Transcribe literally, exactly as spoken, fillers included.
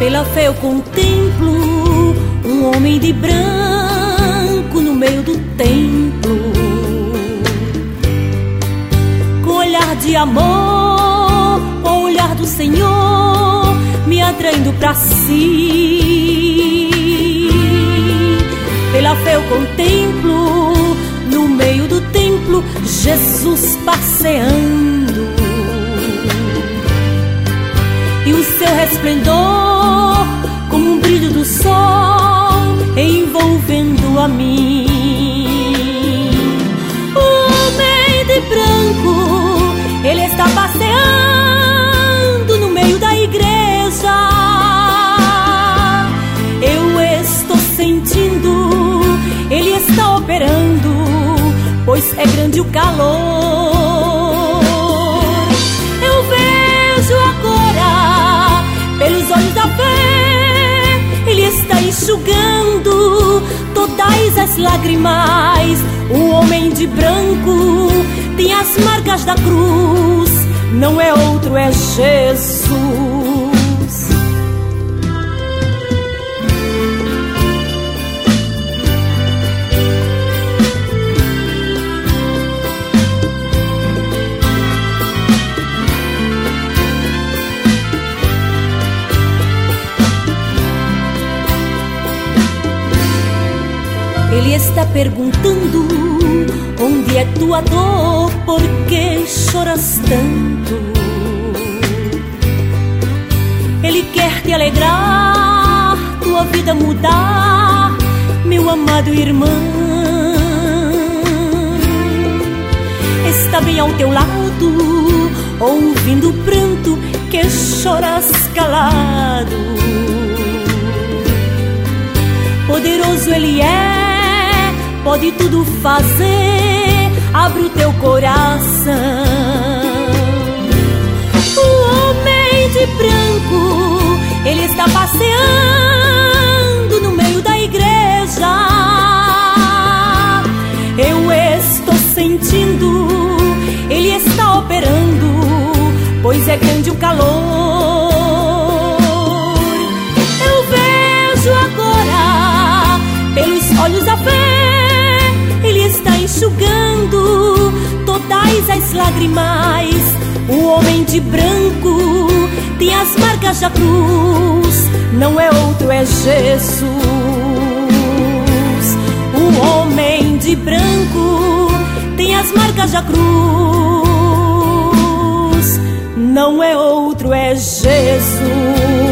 Pela fé eu contemplo um homem de branco no meio do templo, com olhar de amor, o olhar do Senhor me atraindo pra si. Pela fé eu contemplo no meio do templo Jesus passeando, e o seu resplendor como um brilho do sol envolvendo a mim. O homem de branco, ele está passeando no meio da igreja. Eu estou sentindo, ele está operando, pois é grande o calor. Eu vejo agora pelos olhos da fé, ele está enxugando todas as lágrimas. O homem de branco tem as marcas da cruz, não é outro, é Jesus. Ele está perguntando: onde é tua dor? Por que choras tanto? Ele quer te alegrar, tua vida mudar, meu amado irmão. Está bem ao teu lado, ouvindo o pranto que choras calado. Poderoso ele é, pode tudo fazer, abre o teu coração. O homem de branco, ele está passeando no meio da igreja. Eu estou sentindo, ele está operando, pois é grande o calor. Eu vejo agora pelos olhos da fé, ele está enxugando todas as lágrimas. O homem de branco tem as marcas da cruz, não é outro, é Jesus. O homem de branco tem as marcas da cruz, não é outro, é Jesus.